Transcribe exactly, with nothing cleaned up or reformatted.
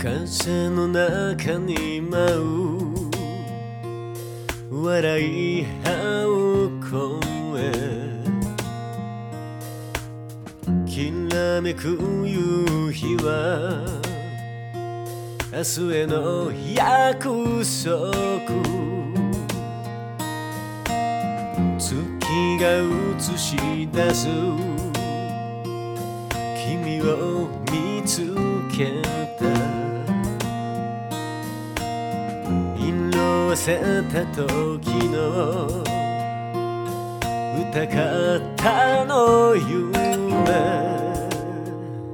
風の中に舞う笑い合う声、きらめく夕日は明日への約束、月が映し出す君を見つけた、色あせた時の歌方の夢、